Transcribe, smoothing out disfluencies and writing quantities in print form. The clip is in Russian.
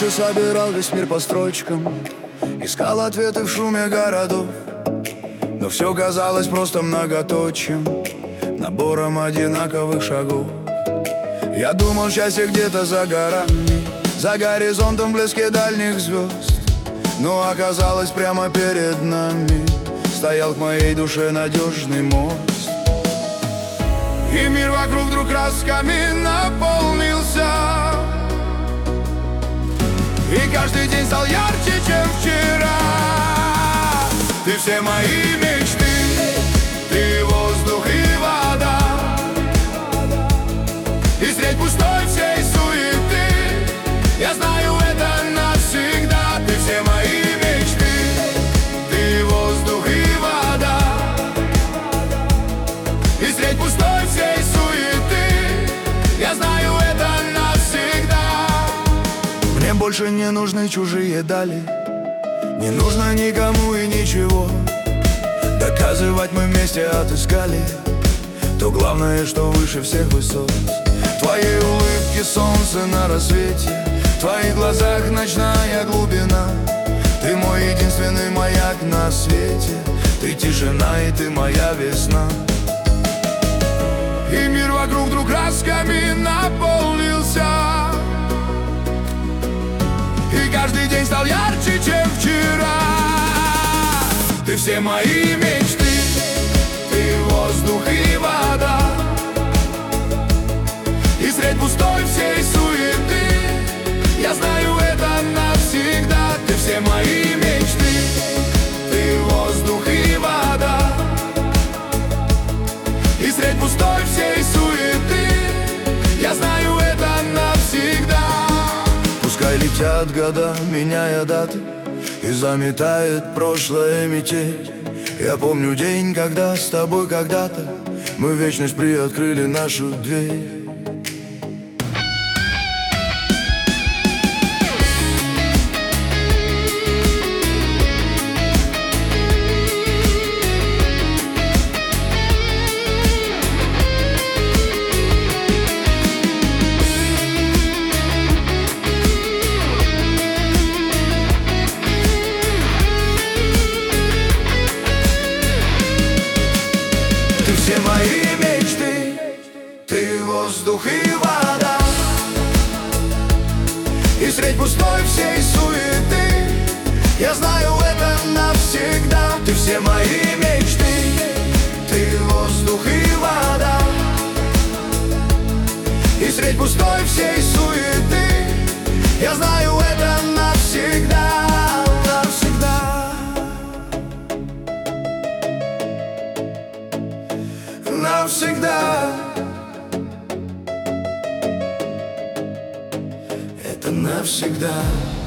раньше собирал весь мир по строчкам, искал ответы в шуме городов, но все казалось просто многоточием, набором одинаковых шагов. Я думал, счастье где-то за горами, за горизонтом в блеске дальних звезд, но оказалось прямо перед нами стоял к моей душе надежный мост. И мир вокруг вдруг красками наполнился, и каждый день стал ярче, чем вчера. Ты все мои мечты, ты воздух и вода, и средь пустой всей суеты я знаю это навсегда. Ты все мои мечты, ты воздух и вода, и средь пустой всей суеты я знаю это навсегда. Мне больше не нужны чужие дали, не нужно никому и ничего. Доказывать мы вместе отыскали то главное, что выше всех высот. В твоей улыбке солнце на рассвете, в твоих глазах ночная глубина. Ты мой единственный маяк на свете, ты тишина и ты моя весна. И мир вокруг вдруг красками наполнился, и каждый день стал ярче, чем вчера. Ты все мои мечты, ты воздух и вода, и средь пустой всей суеты я знаю это навсегда. Ты все мои мечты, ты воздух и вода, и средь пустой всей суеты я знаю это навсегда. Пускай летят года, меняя даты, и заметает прошлое метель. Я помню день, когда с тобой когда-то мы в вечность приоткрыли нашу дверь. Ты все мои мечты, ты воздух и вода, и средь пустой всей суеты я знаю это навсегда. Ты все мои мечты, ты воздух и вода, и средь пустой всей суеты я знаю это навсегда. Навсегда, это навсегда.